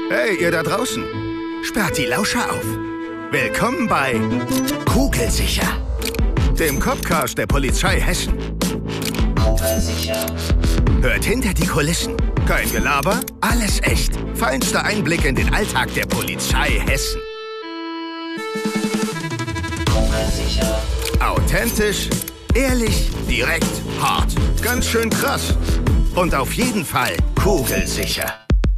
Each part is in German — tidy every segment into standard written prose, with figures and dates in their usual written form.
Hey, ihr da draußen. Sperrt die Lauscher auf. Willkommen bei Kugelsicher, dem Copcast der Polizei Hessen. Hört hinter die Kulissen. Kein Gelaber, alles echt. Feinster Einblick in den Alltag der Polizei Hessen. Authentisch, ehrlich, direkt, hart. Ganz schön krass. Und auf jeden Fall kugelsicher.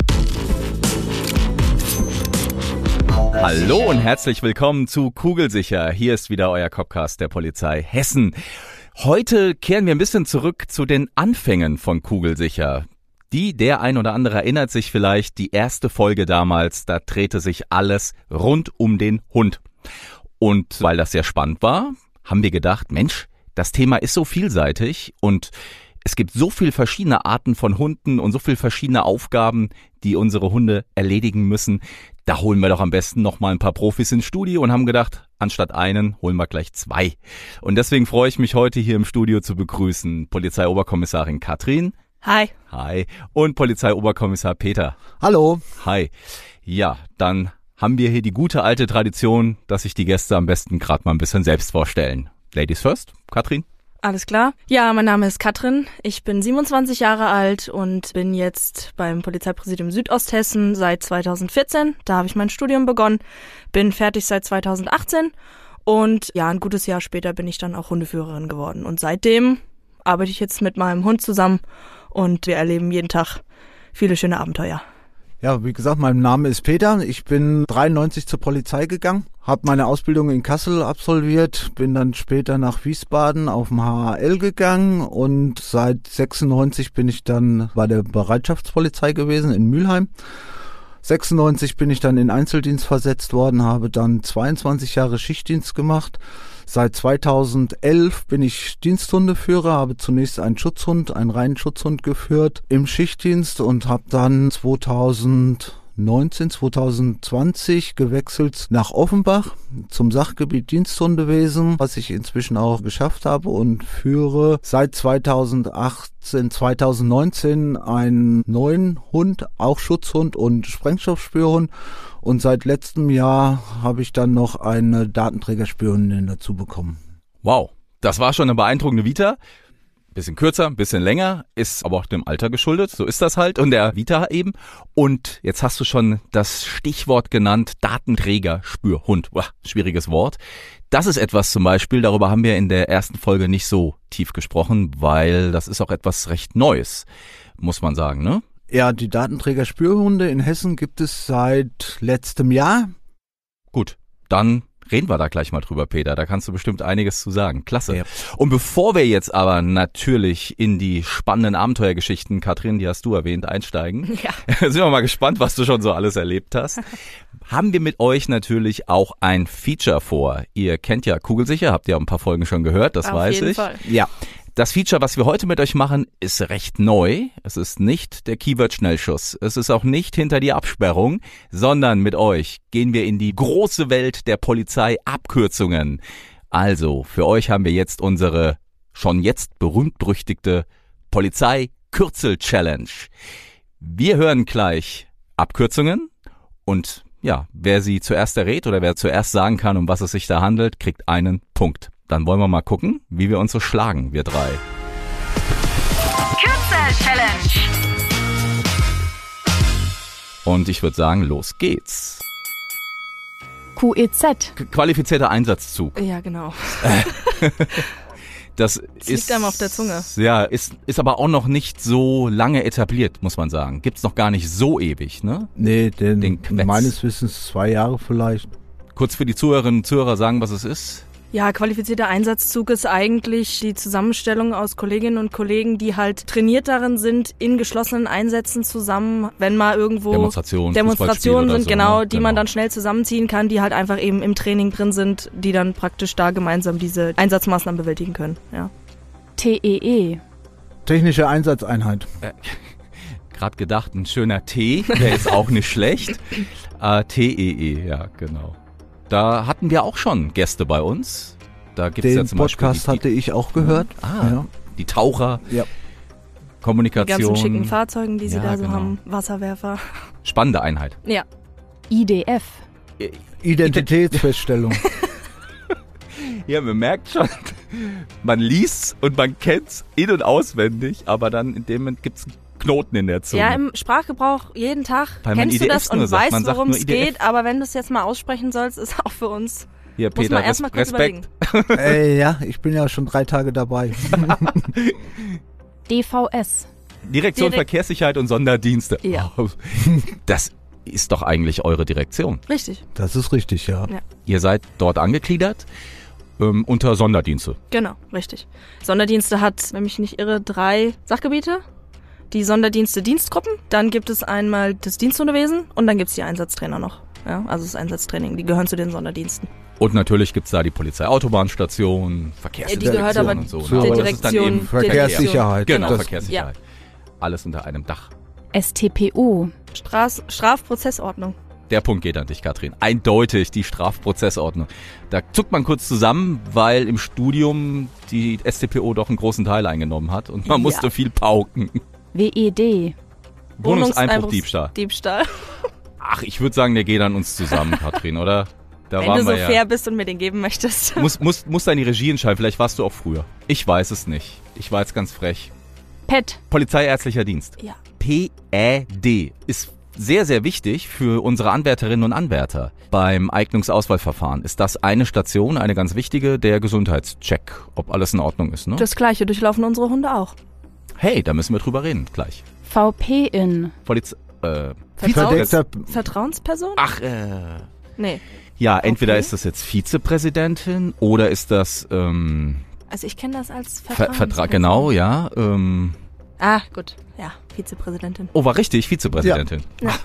Hallo und herzlich willkommen zu Kugelsicher. Hier ist wieder euer Copcast der Polizei Hessen. Heute kehren wir ein bisschen zurück zu den Anfängen von Kugelsicher. Der ein oder andere erinnert sich vielleicht, die erste Folge damals, da drehte sich alles rund um den Hund. Und weil das sehr spannend war, haben wir gedacht, Mensch, das Thema ist so vielseitig und es gibt so viele verschiedene Arten von Hunden und so viele verschiedene Aufgaben, die unsere Hunde erledigen müssen. Da holen wir doch am besten noch mal ein paar Profis ins Studio und haben gedacht, anstatt einen holen wir gleich zwei. Und deswegen freue ich mich heute hier im Studio zu begrüßen Polizeioberkommissarin Katrin. Hi. Hi. Und Polizeioberkommissar Peter. Hallo. Hi. Ja, dann haben wir hier die gute alte Tradition, dass sich die Gäste am besten gerade mal ein bisschen selbst vorstellen. Ladies first, Katrin. Alles klar. Ja, mein Name ist Katrin. Ich bin 27 Jahre alt und bin jetzt beim Polizeipräsidium Südosthessen seit 2014. Da habe ich mein Studium begonnen, bin fertig seit 2018 und ja, ein gutes Jahr später bin ich dann auch Hundeführerin geworden. Und seitdem arbeite ich jetzt mit meinem Hund zusammen und wir erleben jeden Tag viele schöne Abenteuer. Ja, wie gesagt, mein Name ist Peter. Ich bin 93 zur Polizei gegangen, habe meine Ausbildung in Kassel absolviert, bin dann später nach Wiesbaden auf dem HAL gegangen und seit 96 bin ich dann bei der Bereitschaftspolizei gewesen in Mülheim. 96 bin ich dann in Einzeldienst versetzt worden, habe dann 22 Jahre Schichtdienst gemacht. Seit 2011 bin ich Diensthundeführer, habe zunächst einen Schutzhund, einen reinen Schutzhund geführt im Schichtdienst und habe dann 2020 gewechselt nach Offenbach zum Sachgebiet Diensthundewesen, was ich inzwischen auch geschafft habe und führe seit 2019 einen neuen Hund, auch Schutzhund und Sprengstoffspürhund. Und seit letztem Jahr habe ich dann noch eine Datenträgerspürhundin dazu bekommen. Wow, das war schon eine beeindruckende Vita. Bisschen kürzer, bisschen länger, ist aber auch dem Alter geschuldet, so ist das halt und der Vita eben. Und jetzt hast du schon das Stichwort genannt, Datenträgerspürhund. Boah, schwieriges Wort. Das ist etwas zum Beispiel, darüber haben wir in der ersten Folge nicht so tief gesprochen, weil das ist auch etwas recht Neues, muss man sagen, ne? Ja, die Datenträgerspürhunde in Hessen gibt es seit letztem Jahr. Gut, dann reden wir da gleich mal drüber, Peter. Da kannst du bestimmt einiges zu sagen. Klasse. Ja. Und bevor wir jetzt aber natürlich in die spannenden Abenteuergeschichten, Katrin, die hast du erwähnt, einsteigen, Ja. sind wir mal gespannt, was du schon so alles erlebt hast, haben wir mit euch natürlich auch ein Feature vor. Ihr kennt ja Kugelsicher, habt ihr ein paar Folgen schon gehört, das weiß ich. Auf jeden Fall. Ja. Das Feature, was wir heute mit euch machen, ist recht neu. Es ist nicht der Keyword-Schnellschuss. Es ist auch nicht hinter die Absperrung, sondern mit euch gehen wir in die große Welt der Polizeiabkürzungen. Also, für euch haben wir jetzt unsere schon jetzt berühmt-berüchtigte Polizei-Kürzel-Challenge. Wir hören gleich Abkürzungen und ja, wer sie zuerst errät oder wer zuerst sagen kann, um was es sich da handelt, kriegt einen Punkt. Dann wollen wir mal gucken, wie wir uns so schlagen, wir drei. Kürzel-Challenge. Und ich würde sagen, los geht's. QEZ. Qualifizierter Einsatzzug. Ja, genau. Das liegt einem auf der Zunge. Ja, ist aber auch noch nicht so lange etabliert, muss man sagen. Gibt's noch gar nicht so ewig, ne? Nee, Den Quetz. meines Wissens 2 Jahre vielleicht. Kurz für die Zuhörerinnen und Zuhörer sagen, was es ist. Ja, qualifizierter Einsatzzug ist eigentlich die Zusammenstellung aus Kolleginnen und Kollegen, die halt trainiert darin sind, in geschlossenen Einsätzen zusammen, wenn mal irgendwo Demonstrationen sind, so, genau, ne? die man dann schnell zusammenziehen kann, die halt einfach eben im Training drin sind, die dann praktisch da gemeinsam diese Einsatzmaßnahmen bewältigen können. Ja. TEE. Technische Einsatzeinheit. Gerade gedacht, ein schöner T, der ist auch nicht schlecht. TEE, ja, genau. Da hatten wir auch schon Gäste bei uns. Da gibt's Den ja zum Podcast Beispiel hatte ich auch gehört. Die Taucher, Ja. Die Kommunikation. ganzen schicken Fahrzeugen, die sie Ja, da so genau. haben, Wasserwerfer. Spannende Einheit. Ja. IDF. Identitätsfeststellung. Ja, man merkt schon, man liest's und man kennt's in- und auswendig, aber dann in dem Moment gibt's einen Knoten in der Zunge. Ja, im Sprachgebrauch jeden Tag Weil man kennst du IDFs das und nur sagt. weißt, Man sagt worum nur es IDF. geht, aber wenn du es jetzt mal aussprechen sollst, ist auch für uns. Hier, Muss Peter, man erst mal kurz Respekt. Ja, ich bin ja schon 3 Tage dabei. DVS. Direktion Direkt- Verkehrssicherheit und Sonderdienste. Ja. Oh, das ist doch eigentlich eure Direktion. Richtig, Das ist richtig, ja. Ja. Ihr seid dort angegliedert unter Sonderdienste. genau, richtig. Sonderdienste hat, wenn mich nicht irre, 3 Sachgebiete. Die Sonderdienste Dienstgruppen, dann gibt es einmal das Diensthundewesen und dann gibt es die Einsatztrainer noch. Ja, also das Einsatztraining, die gehören zu den Sonderdiensten. Und natürlich gibt's da die Polizeioutobahnstation, Die Verkehrsdirektion gehört aber und so. zur Aber das ist dann Direktion- eben Verkehrssicherheit. Genau, Das- Verkehrssicherheit. Alles unter einem Dach. STPO. Strafprozessordnung. Der Punkt geht an dich, Katrin. Eindeutig die Strafprozessordnung. Da zuckt man kurz zusammen, weil im Studium die StPO doch einen großen Teil eingenommen hat und man Ja. musste viel pauken. WED. Wohnungseinbruch, Diebstahl. Diebstahl. Ach, ich würde sagen, der geht an uns zusammen, Katrin, oder? Da Wenn waren du so wir ja. fair bist und mir den geben möchtest. Muss da in die Regie entscheiden, vielleicht warst du auch früher. Ich weiß es nicht. Ich war jetzt ganz frech. PET. Polizeiärztlicher Dienst. Ja. PÄD ist sehr, sehr wichtig für unsere Anwärterinnen und Anwärter. Beim Eignungsauswahlverfahren ist das eine Station, eine ganz wichtige, der Gesundheitscheck, ob alles in Ordnung ist. Ne? Das Gleiche durchlaufen unsere Hunde auch. Hey, da müssen wir drüber reden, gleich. VP-In. Verdeckter Vertrauensperson? Ach, Nee. ja, entweder Okay. ist das jetzt Vizepräsidentin oder ist das Also ich kenne das als Vertrag, Vertrauensperson. genau, ja. Ah, gut. Ja, Vizepräsidentin. Oh, war richtig, Vizepräsidentin.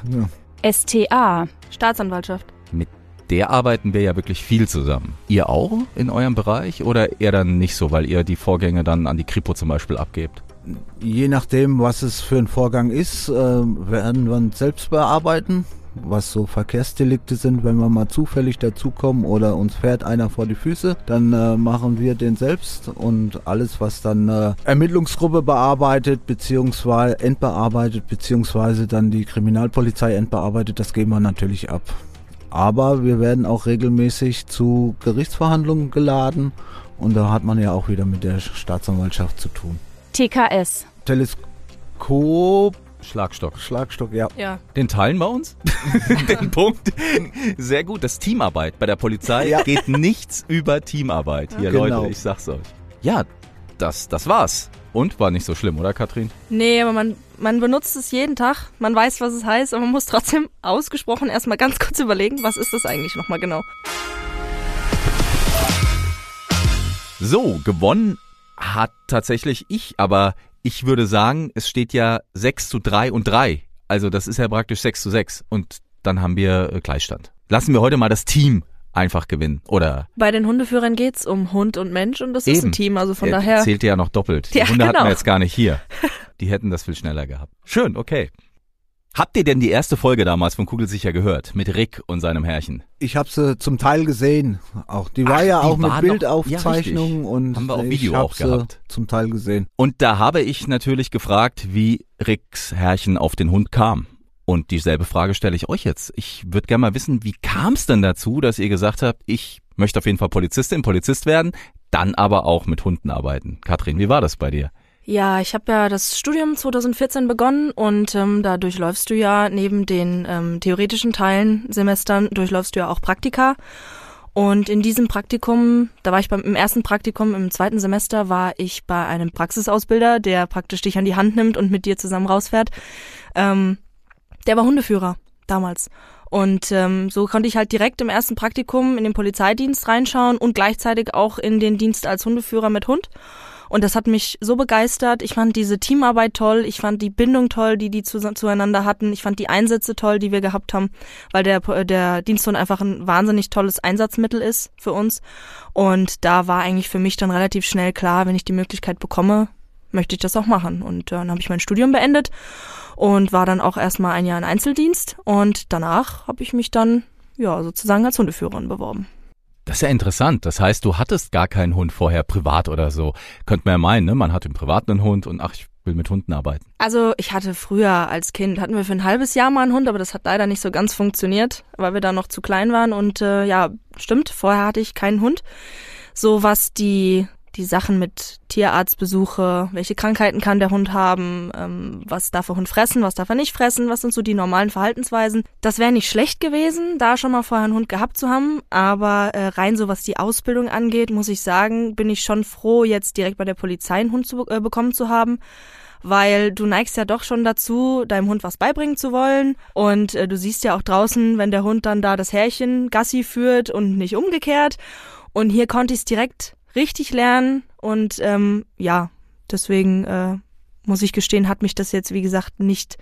STA. Staatsanwaltschaft. Mit der arbeiten wir ja wirklich viel zusammen. Ihr auch in eurem Bereich oder eher dann nicht so, weil ihr die Vorgänge dann an die Kripo zum Beispiel abgebt? Je nachdem, was es für ein Vorgang ist, werden wir uns selbst bearbeiten. Was so Verkehrsdelikte sind, wenn wir mal zufällig dazukommen oder uns fährt einer vor die Füße, dann machen wir den selbst und alles, was dann Ermittlungsgruppe bearbeitet, beziehungsweise entbearbeitet, beziehungsweise dann die Kriminalpolizei entbearbeitet, das geben wir natürlich ab. Aber wir werden auch regelmäßig zu Gerichtsverhandlungen geladen und da hat man ja auch wieder mit der Staatsanwaltschaft zu tun. TKS. Teleskop, Schlagstock. Schlagstock, ja. Ja. Den teilen wir uns? Den Punkt. Sehr gut. Das Teamarbeit bei der Polizei Ja. geht nichts über Teamarbeit. Hier, Genau. Leute, ich sag's euch. Ja, das war's. Und war nicht so schlimm, oder Katrin? Nee, aber man benutzt es jeden Tag. Man weiß, was es heißt, aber man muss trotzdem ausgesprochen erstmal ganz kurz überlegen, was ist das eigentlich nochmal genau. So, gewonnen hat tatsächlich ich, aber ich würde sagen, es steht ja 6:3. Also das ist ja praktisch 6:6 und dann haben wir Gleichstand. Lassen wir heute mal das Team einfach gewinnen, oder? Bei den Hundeführern geht's um Hund und Mensch und das ist Eben. ein Team, also von daher. Zählt ja noch doppelt. Die Ja, Hunde hatten genau. wir jetzt gar nicht hier. Die hätten das viel schneller gehabt. Schön, okay. Habt ihr denn die erste Folge damals von Kugelsicher gehört? Mit Rick und seinem Herrchen? Ich habe sie zum Teil gesehen. Auch die war Ach, ja die auch mit war noch- Bildaufzeichnungen ja, und Haben wir auf ich Video hab auch sie gehabt. zum Teil gesehen. Und da habe ich natürlich gefragt, wie Ricks Herrchen auf den Hund kam. Und dieselbe Frage stelle ich euch jetzt. Ich würde gerne mal wissen, wie kam es denn dazu, dass ihr gesagt habt, ich möchte auf jeden Fall Polizist werden, dann aber auch mit Hunden arbeiten. Katrin, wie war das bei dir? Ja, ich habe ja das Studium 2014 begonnen und da durchläufst du ja neben den theoretischen Teilen, Semestern, durchläufst du ja auch Praktika. Und in diesem Praktikum, da war ich im ersten Praktikum, im 2. Semester war ich bei einem Praxisausbilder, der praktisch dich an die Hand nimmt und mit dir zusammen rausfährt. Der war Hundeführer damals. Und so konnte ich halt direkt im ersten Praktikum in den Polizeidienst reinschauen und gleichzeitig auch in den Dienst als Hundeführer mit Hund. Und das hat mich so begeistert. Ich fand diese Teamarbeit toll. Ich fand die Bindung toll, die zueinander hatten. Ich fand die Einsätze toll, die wir gehabt haben, weil der Diensthund einfach ein wahnsinnig tolles Einsatzmittel ist für uns. Und da war eigentlich für mich dann relativ schnell klar, wenn ich die Möglichkeit bekomme, möchte ich das auch machen. Und dann habe ich mein Studium beendet und war dann auch erstmal ein Jahr in Einzeldienst. Und danach habe ich mich dann sozusagen als Hundeführerin beworben. Das ist ja interessant. Das heißt, du hattest gar keinen Hund vorher privat oder so. Könnte man ja meinen, ne? Man hat im Privaten einen Hund und ach, ich will mit Hunden arbeiten? Also ich hatte früher als Kind, hatten wir für ein halbes Jahr mal einen Hund, aber das hat leider nicht so ganz funktioniert, weil wir da noch zu klein waren und ja, stimmt, vorher hatte ich keinen Hund. So was die Sachen mit Tierarztbesuche, welche Krankheiten kann der Hund haben, was darf der Hund fressen, was darf er nicht fressen, was sind so die normalen Verhaltensweisen. Das wäre nicht schlecht gewesen, da schon mal vorher einen Hund gehabt zu haben, aber rein so was die Ausbildung angeht, muss ich sagen, bin ich schon froh, jetzt direkt bei der Polizei einen Hund bekommen zu haben, weil du neigst ja doch schon dazu, deinem Hund was beibringen zu wollen und du siehst ja auch draußen, wenn der Hund dann da das Härchen Gassi führt und nicht umgekehrt und hier konnte ich es direkt richtig lernen und ja, deswegen muss ich gestehen, hat mich das jetzt, wie gesagt, nicht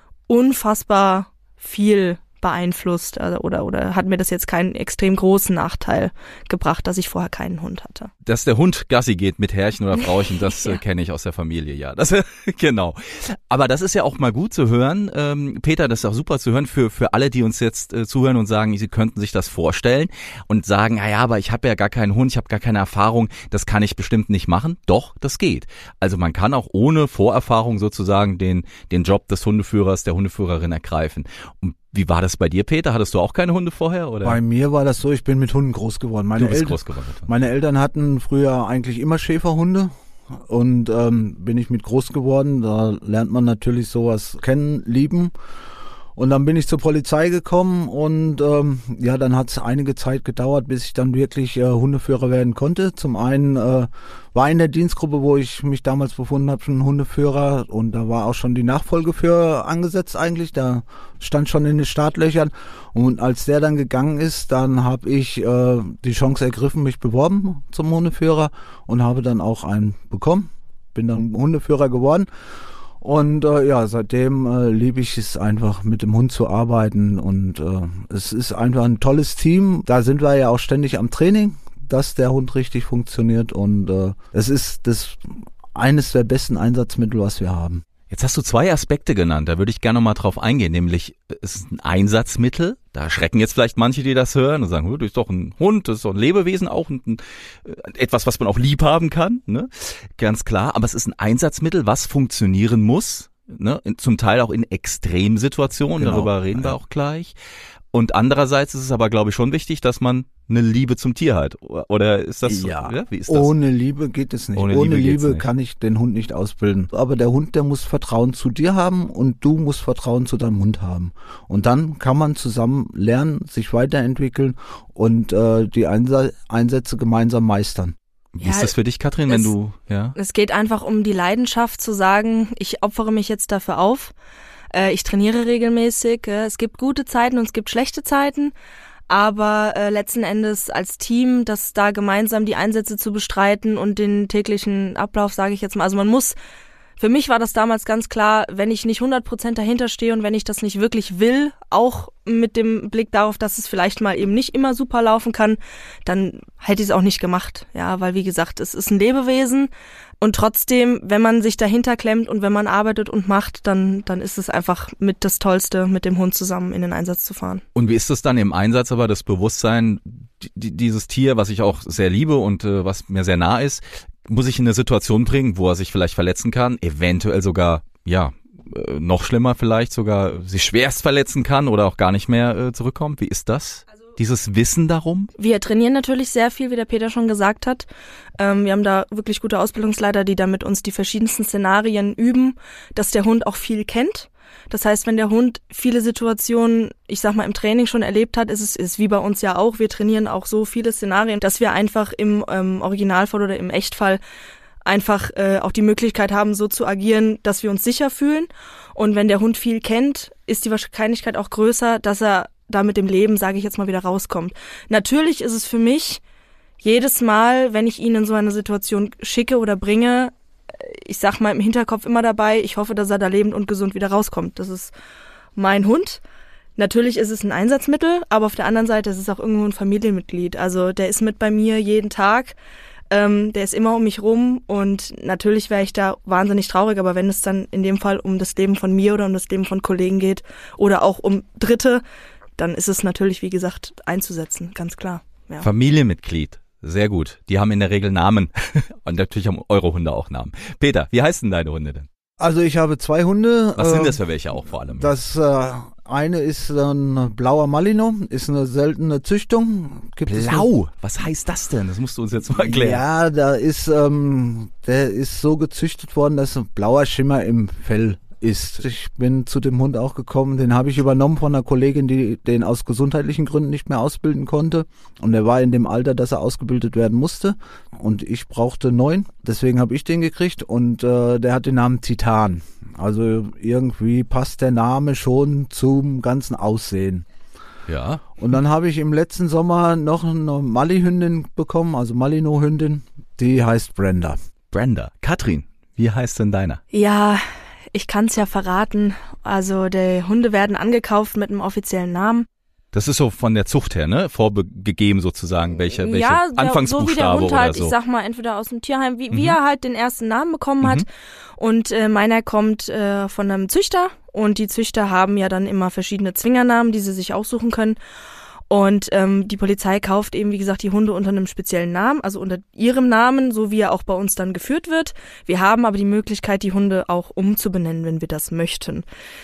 unfassbar viel beeinflusst oder hat mir das jetzt keinen extrem großen Nachteil gebracht, dass ich vorher keinen Hund hatte. Dass der Hund Gassi geht mit Herrchen oder Frauchen, das Ja. kenne ich aus der Familie, ja. Das, genau. Aber das ist ja auch mal gut zu hören. Peter, das ist auch super zu hören für alle, die uns jetzt zuhören und sagen, sie könnten sich das vorstellen und sagen, ja, aber ich habe ja gar keinen Hund, ich habe gar keine Erfahrung, das kann ich bestimmt nicht machen. Doch, das geht. Also man kann auch ohne Vorerfahrung sozusagen den Job des Hundeführers, der Hundeführerin ergreifen. Und wie war das bei dir, Peter? Hattest du auch keine Hunde vorher? Oder? Bei mir war das so, ich bin mit Hunden groß geworden. Du bist groß geworden. Meine Eltern hatten früher eigentlich immer Schäferhunde und bin ich mit groß geworden. Da lernt man natürlich sowas kennen, lieben. Und dann bin ich zur Polizei gekommen und ja, dann hat es einige Zeit gedauert, bis ich dann wirklich Hundeführer werden konnte. Zum einen war in der Dienstgruppe, wo ich mich damals befunden habe, schon ein Hundeführer und da war auch schon die Nachfolge für angesetzt eigentlich. Da stand schon in den Startlöchern und als der dann gegangen ist, dann habe ich die Chance ergriffen, mich beworben zum Hundeführer und habe dann auch einen bekommen. Bin dann Hundeführer geworden. Und ja, seitdem liebe ich es einfach, mit dem Hund zu arbeiten und es ist einfach ein tolles Team. Da sind wir ja auch ständig am Training, dass der Hund richtig funktioniert und es ist eines der besten Einsatzmittel, was wir haben. Jetzt hast du zwei Aspekte genannt, da würde ich gerne noch mal drauf eingehen, nämlich es ist ein Einsatzmittel, da erschrecken jetzt vielleicht manche, die das hören und sagen, das ist doch ein Hund, das ist doch ein Lebewesen, auch etwas, was man auch lieb haben kann, ne? Ganz klar, aber es ist ein Einsatzmittel, was funktionieren muss, ne? Zum Teil auch in Extremsituationen, Genau, darüber reden wir ja. auch gleich. Und andererseits ist es aber, glaube ich, schon wichtig, dass man eine Liebe zum Tier hat. Oder ist das so? Ja, Wie ist das? ohne Liebe geht es nicht. Ohne Ohne Liebe geht's Liebe nicht. kann ich den Hund nicht ausbilden. Aber der Hund, der muss Vertrauen zu dir haben und du musst Vertrauen zu deinem Hund haben. Und dann kann man zusammen lernen, sich weiterentwickeln und die Einsätze gemeinsam meistern. Wie Ja, ist das für dich, Katrin, wenn es- du, ja? Es geht einfach um die Leidenschaft zu sagen, ich opfere mich jetzt dafür auf. Ich trainiere regelmäßig. Es gibt gute Zeiten und es gibt schlechte Zeiten. Aber letzten Endes als Team, das da gemeinsam die Einsätze zu bestreiten und den täglichen Ablauf, sage ich jetzt mal. Also man muss, für mich war das damals ganz klar, wenn ich nicht 100% dahinter stehe und wenn ich das nicht wirklich will, auch mit dem Blick darauf, dass es vielleicht mal eben nicht immer super laufen kann, dann hätte ich es auch nicht gemacht. Ja, weil wie gesagt, es ist ein Lebewesen und trotzdem, wenn man sich dahinter klemmt und wenn man arbeitet und macht, dann ist es einfach mit das Tollste, mit dem Hund zusammen in den Einsatz zu fahren. Und wie ist es dann im Einsatz aber, das Bewusstsein, dieses Tier, was ich auch sehr liebe und was mir sehr nah ist, muss ich in eine Situation bringen, wo er sich vielleicht verletzen kann, eventuell sogar, ja, noch schlimmer vielleicht sogar sich schwerst verletzen kann oder auch gar nicht mehr zurückkommt. Wie ist das? Dieses Wissen darum? Wir trainieren natürlich sehr viel, wie der Peter schon gesagt hat. Wir haben da wirklich gute Ausbildungsleiter, die da mit uns die verschiedensten Szenarien üben, dass der Hund auch viel kennt. Das heißt, wenn der Hund viele Situationen, ich sag mal, im Training schon erlebt hat, ist es wie bei uns ja auch. Wir trainieren auch so viele Szenarien, dass wir einfach im Originalfall oder im Echtfall einfach auch die Möglichkeit haben, so zu agieren, dass wir uns sicher fühlen. Und wenn der Hund viel kennt, ist die Wahrscheinlichkeit auch größer, dass er da mit dem Leben, sage ich jetzt mal, wieder rauskommt. Natürlich ist es für mich jedes Mal, wenn ich ihn in so eine Situation schicke oder bringe, ich sag mal im Hinterkopf immer dabei, ich hoffe, dass er da lebend und gesund wieder rauskommt. Das ist mein Hund. Natürlich ist es ein Einsatzmittel, aber auf der anderen Seite ist es auch irgendwo ein Familienmitglied. Also der ist mit bei mir jeden Tag. Der ist immer um mich rum und natürlich wäre ich da wahnsinnig traurig, aber wenn es dann in dem Fall um das Leben von mir oder um das Leben von Kollegen geht oder auch um Dritte, dann ist es natürlich, wie gesagt, einzusetzen, ganz klar. Ja. Familienmitglied. Sehr gut. Die haben in der Regel Namen. Und natürlich haben eure Hunde auch Namen. Peter, wie heißen deine Hunde denn? Also ich habe 2 Hunde. Was sind das für welche auch vor allem? Das eine ist ein blauer Malinois, ist eine seltene Züchtung. Blau? Was heißt das denn? Das musst du uns jetzt mal erklären. Ja, der ist so gezüchtet worden, dass ein blauer Schimmer im Fell ist. Ich bin zu dem Hund auch gekommen, den habe ich übernommen von einer Kollegin, die den aus gesundheitlichen Gründen nicht mehr ausbilden konnte. Und er war in dem Alter, dass er ausgebildet werden musste. Und ich brauchte 9, deswegen habe ich den gekriegt. Und der hat den Namen Titan. Also irgendwie passt der Name schon zum ganzen Aussehen. Ja. Und dann habe ich im letzten Sommer noch eine Mali-Hündin bekommen, also Malinois-Hündin. Die heißt Brenda. Brenda. Katrin, wie heißt denn deiner? Ja, ich kann es ja verraten. Also die Hunde werden angekauft mit einem offiziellen Namen. Das ist so von der Zucht her, ne? Vorgegeben sozusagen, welche Ja, Anfangsbuchstabe so wie der Hund oder halt, so. ich sag mal, entweder aus dem Tierheim, wie er halt den ersten Namen bekommen hat. Und meiner kommt von einem Züchter. Und die Züchter haben ja dann immer verschiedene Zwingernamen, die sie sich aussuchen können. Und die Polizei kauft eben, wie gesagt, die Hunde unter einem speziellen Namen, also unter ihrem Namen, so wie er auch bei uns dann geführt wird. Wir haben aber die Möglichkeit, die Hunde auch umzubenennen, wenn wir das möchten.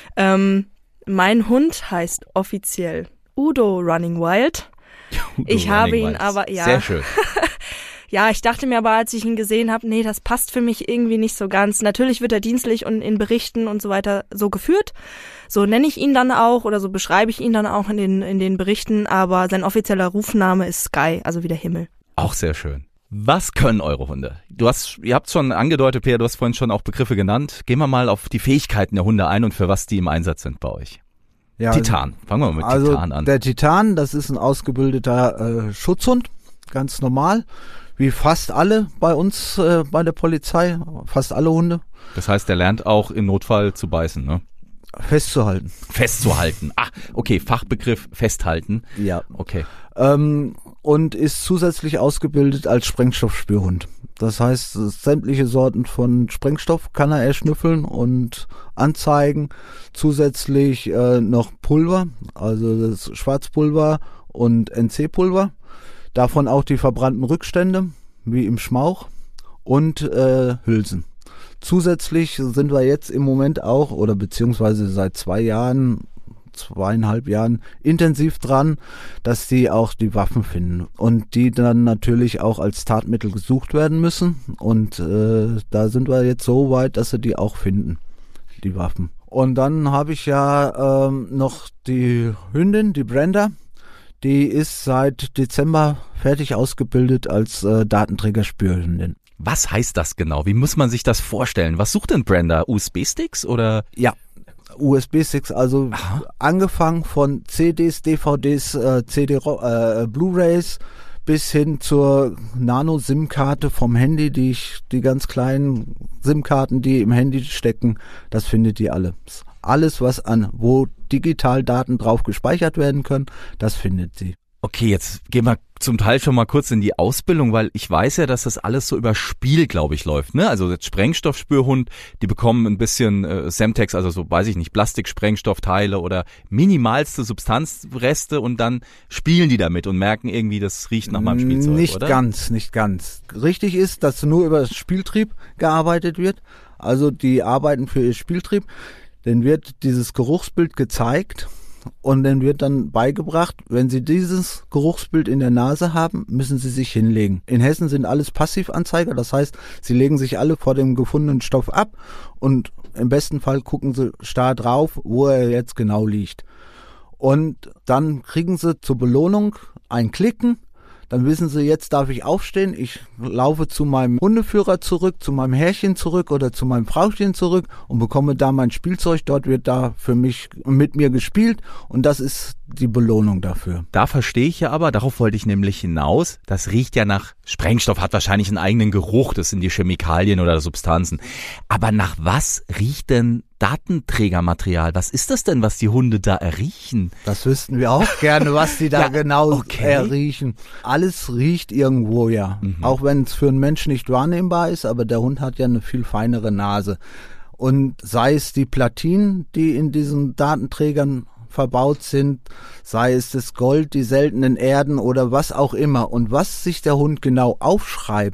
Mein Hund heißt offiziell Udo Running Wild. Ich habe ihn aber, ja. Sehr schön. Ja, ich dachte mir aber, als ich ihn gesehen habe, nee, das passt für mich irgendwie nicht so ganz. Natürlich wird er dienstlich und in Berichten und so weiter so geführt. So nenne ich ihn dann auch oder so beschreibe ich ihn dann auch in den Berichten. Aber sein offizieller Rufname ist Sky, also wie der Himmel. Auch sehr schön. Was können eure Hunde? Ihr habt schon angedeutet, Peer, du hast vorhin schon auch Begriffe genannt. Gehen wir mal auf die Fähigkeiten der Hunde ein und für was die im Einsatz sind bei euch. Ja, Titan. Fangen wir mal mit Titan an. Der Titan, das ist ein ausgebildeter Schutzhund, ganz normal. Wie fast alle bei uns bei der Polizei, fast alle Hunde. Das heißt, der lernt auch im Notfall zu beißen, ne? Festzuhalten. Festzuhalten. Ach, okay, Fachbegriff festhalten. Ja. Okay. Und ist zusätzlich ausgebildet als Sprengstoffspürhund. Das heißt, sämtliche Sorten von Sprengstoff kann er erschnüffeln und anzeigen. Zusätzlich noch Pulver, also das Schwarzpulver und NC-Pulver. Davon auch die verbrannten Rückstände, wie im Schmauch, und Hülsen. Zusätzlich sind wir jetzt im Moment auch, oder beziehungsweise seit 2,5 Jahren intensiv dran, dass die auch die Waffen finden und die dann natürlich auch als Tatmittel gesucht werden müssen. Und da sind wir jetzt so weit, dass sie die auch finden, die Waffen. Und dann habe ich ja noch die Hündin, die Brenda. Die ist seit Dezember fertig ausgebildet als Datenträgerspürhündin. Was heißt das genau? Wie muss man sich das vorstellen? Was sucht denn Brenda? USB-Sticks oder? Ja, USB-Sticks, also angefangen von CDs, DVDs, Blu-rays bis hin zur Nano-SIM-Karte vom Handy, die ganz kleinen SIM-Karten, die im Handy stecken, das findet die alles. Alles, wo digital Daten drauf gespeichert werden können, das findet sie. Okay, jetzt gehen wir zum Teil schon mal kurz in die Ausbildung, weil ich weiß ja, dass das alles so über Spiel, glaube ich, läuft, ne? Also jetzt Sprengstoffspürhund, die bekommen ein bisschen Semtex, also so, weiß ich nicht, Plastik-Sprengstoffteile oder minimalste Substanzreste und dann spielen die damit und merken irgendwie, das riecht nach meinem Spielzeug, nicht oder? Nicht ganz. Richtig ist, dass nur über das Spieltrieb gearbeitet wird. Also die arbeiten für ihr Spieltrieb. Dann wird dieses Geruchsbild gezeigt und dann wird dann beigebracht, wenn Sie dieses Geruchsbild in der Nase haben, müssen Sie sich hinlegen. In Hessen sind alles Passivanzeiger, das heißt, Sie legen sich alle vor dem gefundenen Stoff ab und im besten Fall gucken Sie starr drauf, wo er jetzt genau liegt. Und dann kriegen Sie zur Belohnung ein Klicken. Dann wissen Sie, jetzt darf ich aufstehen, ich laufe zu meinem Hundeführer zurück, zu meinem Herrchen zurück oder zu meinem Frauchen zurück und bekomme da mein Spielzeug. Dort wird da für mich mit mir gespielt und das ist die Belohnung dafür. Da verstehe ich ja aber, darauf wollte ich nämlich hinaus, das riecht ja nach Sprengstoff, hat wahrscheinlich einen eigenen Geruch, das sind die Chemikalien oder Substanzen. Aber nach was riecht denn Datenträgermaterial? Was ist das denn, was die Hunde da erriechen? Das wüssten wir auch gerne, was die da erriechen. Alles riecht irgendwo, ja. Auch wenn es für einen Menschen nicht wahrnehmbar ist, aber der Hund hat ja eine viel feinere Nase. Und sei es die Platinen, die in diesen Datenträgern verbaut sind, sei es das Gold, die seltenen Erden oder was auch immer. Und was sich der Hund genau aufschreibt,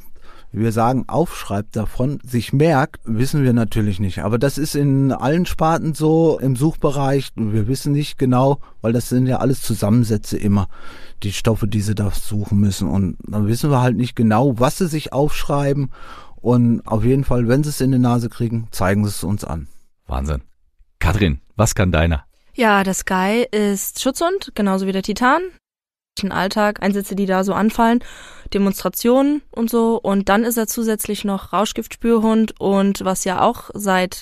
wir sagen, aufschreibt davon, sich merkt, wissen wir natürlich nicht. Aber das ist in allen Sparten so, im Suchbereich, wir wissen nicht genau, weil das sind ja alles Zusammensätze immer, die Stoffe, die sie da suchen müssen. Und dann wissen wir halt nicht genau, was sie sich aufschreiben. Und auf jeden Fall, wenn sie es in die Nase kriegen, zeigen sie es uns an. Wahnsinn. Katrin, was kann deiner? Ja, der Sky ist Schutzhund, genauso wie der Titan. Im Alltag, Einsätze, die da so anfallen, Demonstrationen und so. Und dann ist er zusätzlich noch Rauschgiftspürhund und was ja auch seit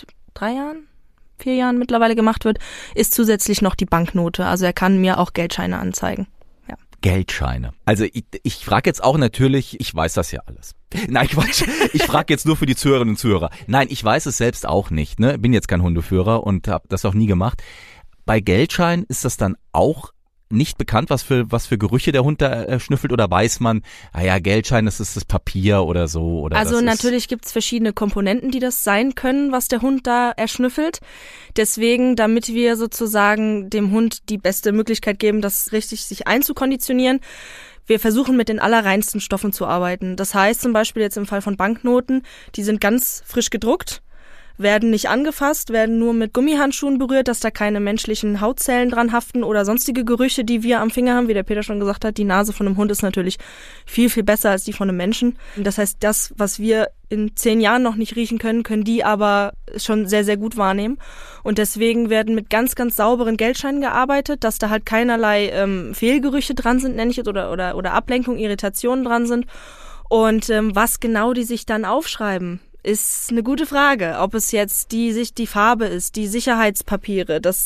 4 Jahren mittlerweile gemacht wird, ist zusätzlich noch die Banknote. Also er kann mir auch Geldscheine anzeigen. Ja. Geldscheine. Also ich frage jetzt auch natürlich, ich weiß das ja alles. Nein, Quatsch. Ich frage jetzt nur für die Zuhörerinnen und Zuhörer. Nein, ich weiß es selbst auch nicht. Ne? Bin jetzt kein Hundeführer und habe das auch nie gemacht. Bei Geldscheinen ist das dann auch nicht bekannt, was für Gerüche der Hund da schnüffelt, oder weiß man, Geldschein, das ist das Papier oder so? Oder also natürlich gibt's verschiedene Komponenten, die das sein können, was der Hund da erschnüffelt. Deswegen, damit wir sozusagen dem Hund die beste Möglichkeit geben, das richtig sich einzukonditionieren, wir versuchen mit den allerreinsten Stoffen zu arbeiten. Das heißt zum Beispiel jetzt im Fall von Banknoten, die sind ganz frisch gedruckt, werden nicht angefasst, werden nur mit Gummihandschuhen berührt, dass da keine menschlichen Hautzellen dran haften oder sonstige Gerüche, die wir am Finger haben. Wie der Peter schon gesagt hat, die Nase von einem Hund ist natürlich viel, viel besser als die von einem Menschen. Das heißt, das, was wir in 10 Jahren noch nicht riechen können, können die aber schon sehr, sehr gut wahrnehmen. Und deswegen werden mit ganz, ganz sauberen Geldscheinen gearbeitet, dass da halt keinerlei Fehlgerüche dran sind, nenne ich es, oder Ablenkung, Irritationen dran sind. Und was genau die sich dann aufschreiben, ist eine gute Frage, ob es jetzt die Farbe ist, die Sicherheitspapiere, da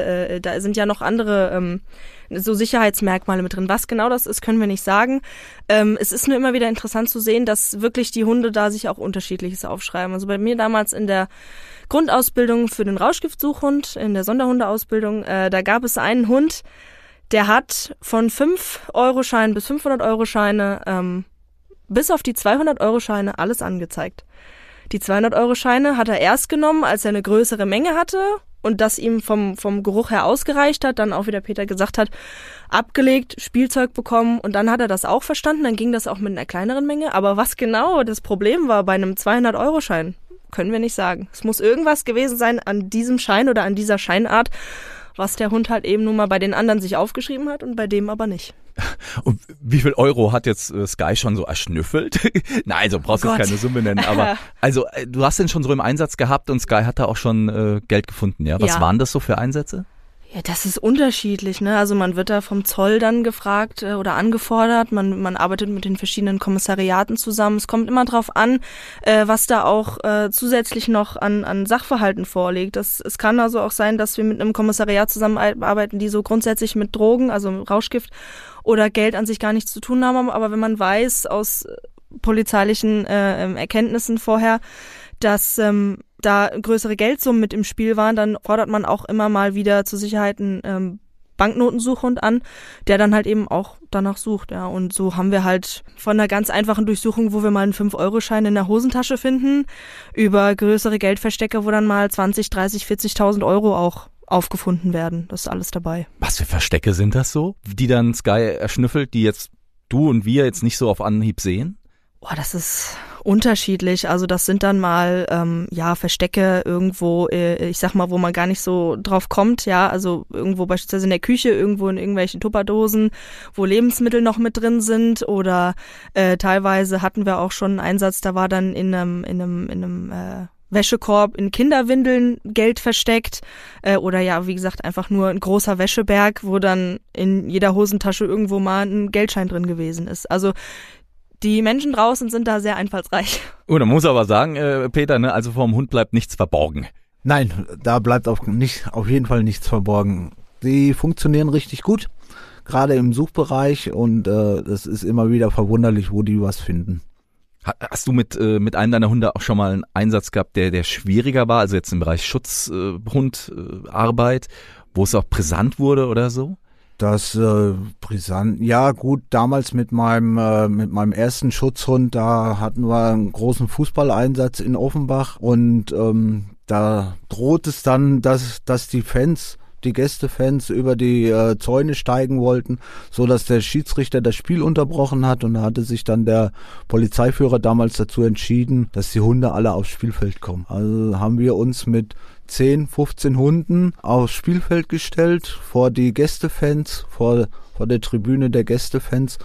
sind ja noch andere so Sicherheitsmerkmale mit drin. Was genau das ist, können wir nicht sagen. Es ist nur immer wieder interessant zu sehen, dass wirklich die Hunde da sich auch Unterschiedliches aufschreiben. Also bei mir damals in der Grundausbildung für den Rauschgiftsuchhund, in der Sonderhundeausbildung, da gab es einen Hund, der hat von 5-Euro-Scheinen bis 500-Euro-Scheine bis auf die 200-Euro-Scheine alles angezeigt. Die 200-Euro-Scheine hat er erst genommen, als er eine größere Menge hatte und das ihm vom Geruch her ausgereicht hat, dann auch, wie der Peter gesagt hat, abgelegt, Spielzeug bekommen und dann hat er das auch verstanden, dann ging das auch mit einer kleineren Menge. Aber was genau das Problem war bei einem 200-Euro-Schein, können wir nicht sagen. Es muss irgendwas gewesen sein an diesem Schein oder an dieser Scheinart, was der Hund halt eben nun mal bei den anderen sich aufgeschrieben hat und bei dem aber nicht. Und wie viel Euro hat jetzt Sky schon so erschnüffelt? Nein, also brauchst du jetzt keine Summe nennen, aber also du hast den schon so im Einsatz gehabt und Sky hat da auch schon Geld gefunden, ja? Was waren das so für Einsätze? Ja, das ist unterschiedlich, ne? Also man wird da vom Zoll dann gefragt oder angefordert. Man arbeitet mit den verschiedenen Kommissariaten zusammen. Es kommt immer drauf an, was da auch zusätzlich noch an Sachverhalten vorliegt. Es kann also auch sein, dass wir mit einem Kommissariat zusammenarbeiten, die so grundsätzlich mit Drogen, also Rauschgift oder Geld an sich gar nichts zu tun haben. Aber wenn man weiß aus polizeilichen Erkenntnissen vorher, dass da größere Geldsummen mit im Spiel waren, dann fordert man auch immer mal wieder zur Sicherheit einen Banknotensuchhund an, der dann halt eben auch danach sucht. Ja. Und so haben wir halt von einer ganz einfachen Durchsuchung, wo wir mal einen 5-Euro-Schein in der Hosentasche finden, über größere Geldverstecke, wo dann mal 20, 30, 40.000 Euro auch aufgefunden werden. Das ist alles dabei. Was für Verstecke sind das so, die dann Sky erschnüffelt, die jetzt du und wir jetzt nicht so auf Anhieb sehen? Das ist unterschiedlich. Also das sind dann mal Verstecke irgendwo, ich sag mal, wo man gar nicht so drauf kommt. Ja, also irgendwo beispielsweise in der Küche, irgendwo in irgendwelchen Tupperdosen, wo Lebensmittel noch mit drin sind. Oder teilweise hatten wir auch schon einen Einsatz, da war dann in einem Wäschekorb in Kinderwindeln Geld versteckt oder ja, wie gesagt, einfach nur ein großer Wäscheberg, wo dann in jeder Hosentasche irgendwo mal ein Geldschein drin gewesen ist. Also die Menschen draußen sind da sehr einfallsreich. Und man muss aber sagen, Peter, ne, also vom Hund bleibt nichts verborgen. Nein, da bleibt auf jeden Fall nichts verborgen. Die funktionieren richtig gut, gerade im Suchbereich und es ist immer wieder verwunderlich, wo die was finden. Hast du mit einem deiner Hunde auch schon mal einen Einsatz gehabt, der schwieriger war, also jetzt im Bereich Schutzhundarbeit, wo es auch brisant wurde oder so? Das brisant, ja gut, damals mit meinem ersten Schutzhund, da hatten wir einen großen Fußballeinsatz in Offenbach und da droht es dann, dass die Fans die Gästefans über die Zäune steigen wollten, so dass der Schiedsrichter das Spiel unterbrochen hat und da hatte sich dann der Polizeiführer damals dazu entschieden, dass die Hunde alle aufs Spielfeld kommen. Also haben wir uns mit 10, 15 Hunden aufs Spielfeld gestellt, vor die Gästefans, vor der Tribüne der Gästefans.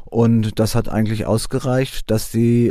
Und das hat eigentlich ausgereicht, dass die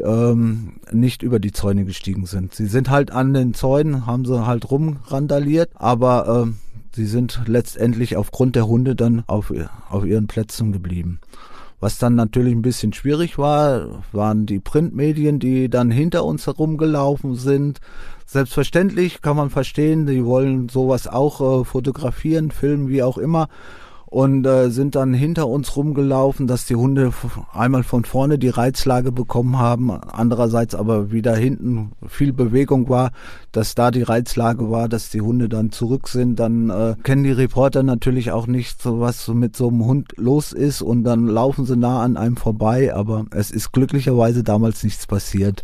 nicht über die Zäune gestiegen sind. Sie sind halt an den Zäunen, haben sie halt rumrandaliert, aber sie sind letztendlich aufgrund der Hunde dann auf ihren Plätzen geblieben. Was dann natürlich ein bisschen schwierig war, waren die Printmedien, die dann hinter uns herumgelaufen sind. Selbstverständlich kann man verstehen, die wollen sowas auch fotografieren, filmen, wie auch immer. Und sind dann hinter uns rumgelaufen, dass die Hunde einmal von vorne die Reizlage bekommen haben, andererseits aber wieder hinten viel Bewegung war, dass da die Reizlage war, dass die Hunde dann zurück sind. Dann kennen die Reporter natürlich auch nicht, so was mit so einem Hund los ist und dann laufen sie nah an einem vorbei, aber es ist glücklicherweise damals nichts passiert.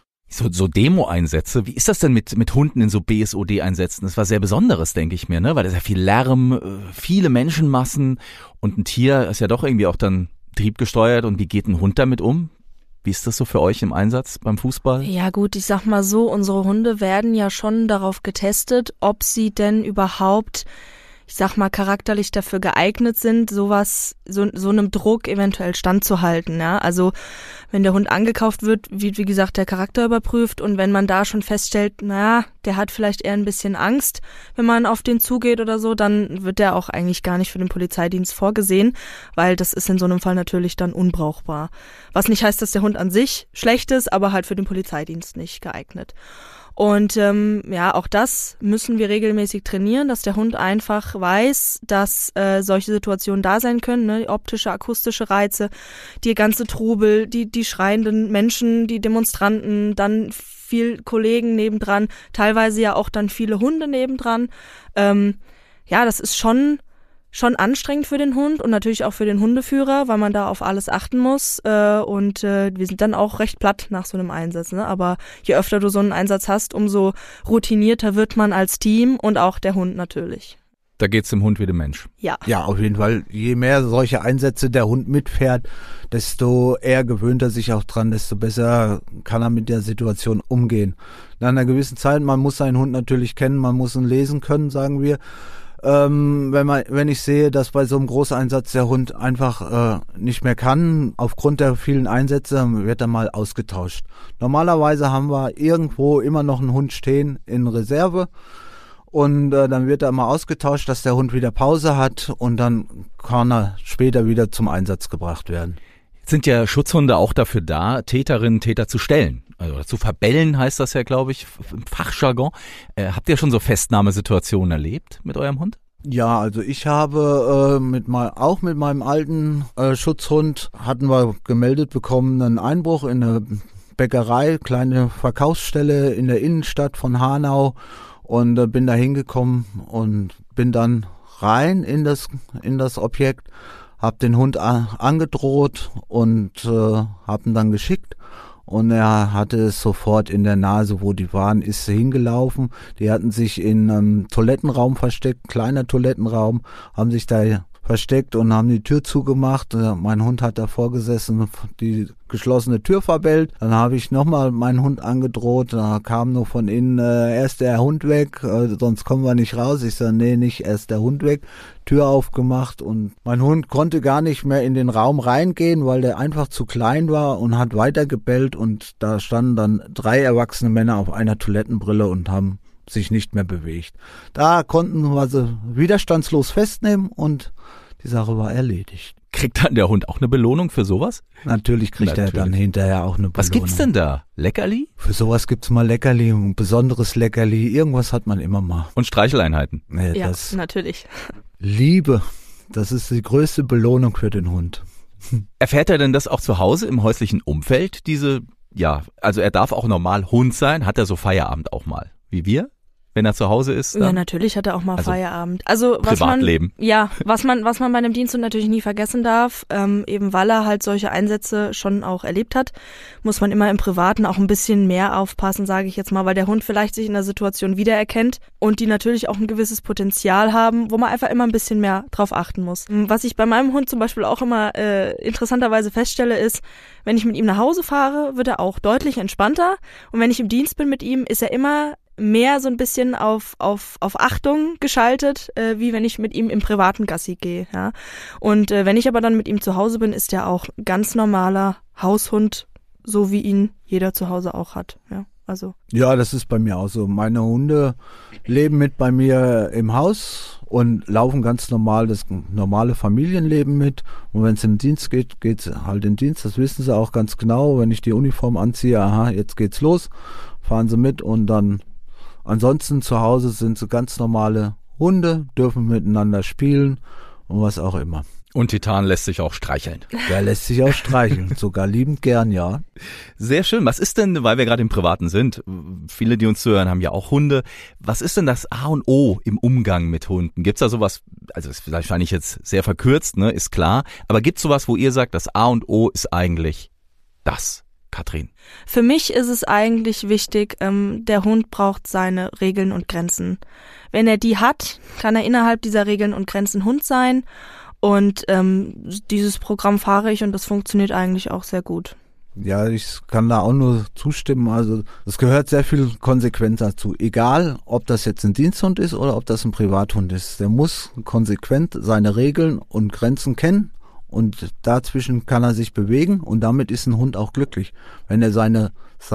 So Demo-Einsätze, wie ist das denn mit Hunden in so BSOD-Einsätzen? Das war sehr Besonderes, denke ich mir, ne? Weil da ist ja viel Lärm, viele Menschenmassen und ein Tier ist ja doch irgendwie auch dann triebgesteuert. Und wie geht ein Hund damit um? Wie ist das so für euch im Einsatz beim Fußball? Ja gut, ich sag mal so, unsere Hunde werden ja schon darauf getestet, ob sie denn überhaupt, ich sag mal, charakterlich dafür geeignet sind, so einem Druck eventuell standzuhalten. Ja? Also wenn der Hund angekauft wird, wird wie gesagt der Charakter überprüft und wenn man da schon feststellt, naja, der hat vielleicht eher ein bisschen Angst, wenn man auf den zugeht oder so, dann wird der auch eigentlich gar nicht für den Polizeidienst vorgesehen, weil das ist in so einem Fall natürlich dann unbrauchbar. Was nicht heißt, dass der Hund an sich schlecht ist, aber halt für den Polizeidienst nicht geeignet. Und auch das müssen wir regelmäßig trainieren, dass der Hund einfach weiß, dass solche Situationen da sein können, ne? Optische, akustische Reize, die ganze Trubel, die schreienden Menschen, die Demonstranten, dann viel Kollegen nebendran, teilweise ja auch dann viele Hunde nebendran. Das ist schon anstrengend für den Hund und natürlich auch für den Hundeführer, weil man da auf alles achten muss und wir sind dann auch recht platt nach so einem Einsatz, ne? Aber je öfter du so einen Einsatz hast, umso routinierter wird man als Team und auch der Hund natürlich. Da geht's dem Hund wie dem Mensch. Ja. Ja, auf jeden Fall. Je mehr solche Einsätze der Hund mitfährt, desto eher gewöhnt er sich auch dran, desto besser kann er mit der Situation umgehen. Nach einer gewissen Zeit, man muss seinen Hund natürlich kennen, man muss ihn lesen können, sagen wir. Wenn ich sehe, dass bei so einem Großeinsatz der Hund einfach nicht mehr kann, aufgrund der vielen Einsätze, wird er mal ausgetauscht. Normalerweise haben wir irgendwo immer noch einen Hund stehen in Reserve und dann wird er mal ausgetauscht, dass der Hund wieder Pause hat und dann kann er später wieder zum Einsatz gebracht werden. Jetzt sind ja Schutzhunde auch dafür da, Täterinnen, Täter zu stellen. Also zu verbellen heißt das ja, glaube ich, im Fachjargon. Habt ihr schon so Festnahmesituationen erlebt mit eurem Hund? Ja, also ich habe mit meinem alten Schutzhund hatten wir gemeldet bekommen einen Einbruch in eine Bäckerei, kleine Verkaufsstelle in der Innenstadt von Hanau und bin da hingekommen und bin dann rein in das Objekt, habe den Hund angedroht und habe ihn dann geschickt. Und er hatte es sofort in der Nase, wo die waren, ist hingelaufen. Die hatten sich in einem Toilettenraum versteckt, kleiner Toilettenraum, haben sich da versteckt und haben die Tür zugemacht. Mein Hund hat davor gesessen, die geschlossene Tür verbellt. Dann habe ich nochmal meinen Hund angedroht. Da kam nur von innen, erst der Hund weg, sonst kommen wir nicht raus. Ich sage, nee, nicht erst der Hund weg. Tür aufgemacht und mein Hund konnte gar nicht mehr in den Raum reingehen, weil der einfach zu klein war und hat weiter gebellt und da standen dann 3 erwachsene Männer auf einer Toilettenbrille und haben sich nicht mehr bewegt. Da konnten wir sie widerstandslos festnehmen und die Sache war erledigt. Kriegt dann der Hund auch eine Belohnung für sowas? Natürlich kriegt er dann hinterher auch eine Belohnung. Was gibt's denn da? Leckerli? Für sowas gibt's mal Leckerli, ein besonderes Leckerli. Irgendwas hat man immer mal. Und Streicheleinheiten? Ja, das natürlich. Liebe, das ist die größte Belohnung für den Hund. Erfährt er denn das auch zu Hause im häuslichen Umfeld? Also er darf auch normal Hund sein. Hat er so Feierabend auch mal? Wie wir? wenn er zu Hause ist? Ja, natürlich hat er auch mal Feierabend. Also Privatleben. Was man bei einem Diensthund natürlich nie vergessen darf, eben weil er halt solche Einsätze schon auch erlebt hat, muss man immer im Privaten auch ein bisschen mehr aufpassen, sage ich jetzt mal, weil der Hund vielleicht sich in der Situation wiedererkennt und die natürlich auch ein gewisses Potenzial haben, wo man einfach immer ein bisschen mehr drauf achten muss. Was ich bei meinem Hund zum Beispiel auch immer interessanterweise feststelle, ist, wenn ich mit ihm nach Hause fahre, wird er auch deutlich entspannter und wenn ich im Dienst bin mit ihm, ist er immer mehr so ein bisschen auf Achtung geschaltet, wie wenn ich mit ihm im privaten Gassi gehe. Ja? Und wenn ich aber dann mit ihm zu Hause bin, ist er auch ganz normaler Haushund, so wie ihn jeder zu Hause auch hat. Ja, also. Ja, das ist bei mir auch so. Meine Hunde leben mit bei mir im Haus und laufen ganz normal das normale Familienleben mit. Und wenn es im Dienst geht, geht's halt in Dienst. Das wissen sie auch ganz genau. Wenn ich die Uniform anziehe, aha, jetzt geht's los, fahren sie mit und dann ansonsten zu Hause sind sie ganz normale Hunde, dürfen miteinander spielen und was auch immer. Und Titan lässt sich auch streicheln. Der lässt sich auch streicheln, sogar liebend gern, ja. Sehr schön. Was ist denn, weil wir gerade im Privaten sind, viele, die uns zuhören, haben ja auch Hunde. Was ist denn das A und O im Umgang mit Hunden? Gibt's da sowas, also ist wahrscheinlich jetzt sehr verkürzt, ne, ist klar. Aber gibt's sowas, wo ihr sagt, das A und O ist eigentlich das? Katrin? Für mich ist es eigentlich wichtig, der Hund braucht seine Regeln und Grenzen. Wenn er die hat, kann er innerhalb dieser Regeln und Grenzen Hund sein und dieses Programm fahre ich und das funktioniert eigentlich auch sehr gut. Ja, ich kann da auch nur zustimmen. Also es gehört sehr viel Konsequenz dazu. Egal, ob das jetzt ein Diensthund ist oder ob das ein Privathund ist. Der muss konsequent seine Regeln und Grenzen kennen. Und dazwischen kann er sich bewegen und damit ist ein Hund auch glücklich. Wenn er seine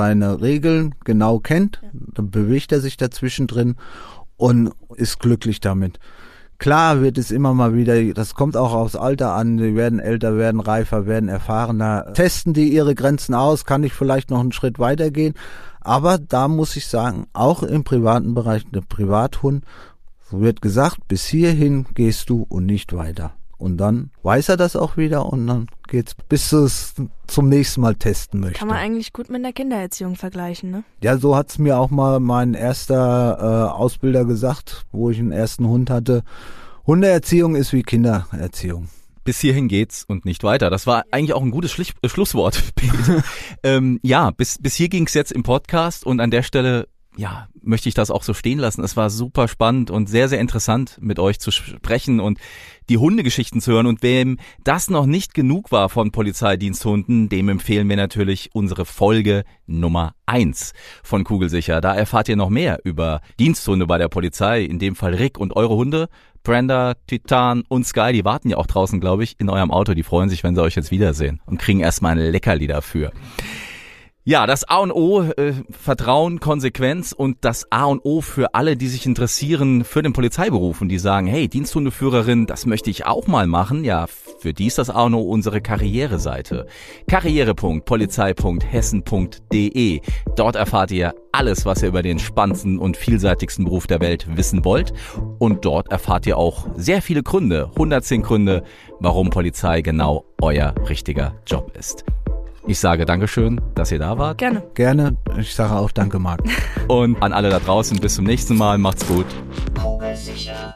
Regeln genau kennt, dann bewegt er sich dazwischen drin und ist glücklich damit. Klar wird es immer mal wieder, das kommt auch aufs Alter an, die werden älter, werden reifer, werden erfahrener, testen die ihre Grenzen aus, kann ich vielleicht noch einen Schritt weiter gehen. Aber da muss ich sagen, auch im privaten Bereich, der Privathund, so wird gesagt, bis hierhin gehst du und nicht weiter. Und dann weiß er das auch wieder und dann geht's, bis du es zum nächsten Mal testen möchtest. Kann man eigentlich gut mit einer Kindererziehung vergleichen, ne? Ja, so hat's mir auch mal mein erster Ausbilder gesagt, wo ich einen ersten Hund hatte. Hundeerziehung ist wie Kindererziehung. Bis hierhin geht's und nicht weiter. Das war eigentlich auch ein gutes Schlusswort, Peter. Ja, bis hier ging's jetzt im Podcast und an der Stelle ja, möchte ich das auch so stehen lassen. Es war super spannend und sehr, sehr interessant, mit euch zu sprechen und die Hundegeschichten zu hören. Und wem das noch nicht genug war von Polizeidiensthunden, dem empfehlen wir natürlich unsere Folge Nummer 1 von Kugelsicher. Da erfahrt ihr noch mehr über Diensthunde bei der Polizei, in dem Fall Rick und eure Hunde. Brenda, Titan und Sky, die warten ja auch draußen, glaube ich, in eurem Auto. Die freuen sich, wenn sie euch jetzt wiedersehen und kriegen erstmal ein Leckerli dafür. Ja, das A und O, Vertrauen, Konsequenz und das A und O für alle, die sich interessieren für den Polizeiberuf und die sagen, hey, Diensthundeführerin, das möchte ich auch mal machen. Ja, für die ist das A und O unsere Karriereseite. karriere.polizei.hessen.de. Dort erfahrt ihr alles, was ihr über den spannendsten und vielseitigsten Beruf der Welt wissen wollt. Und dort erfahrt ihr auch sehr viele Gründe, 110 Gründe, warum Polizei genau euer richtiger Job ist. Ich sage Dankeschön, dass ihr da wart. Gerne. Gerne. Ich sage auch Danke, Marc. Und an alle da draußen, bis zum nächsten Mal. Macht's gut. Kugelsicher.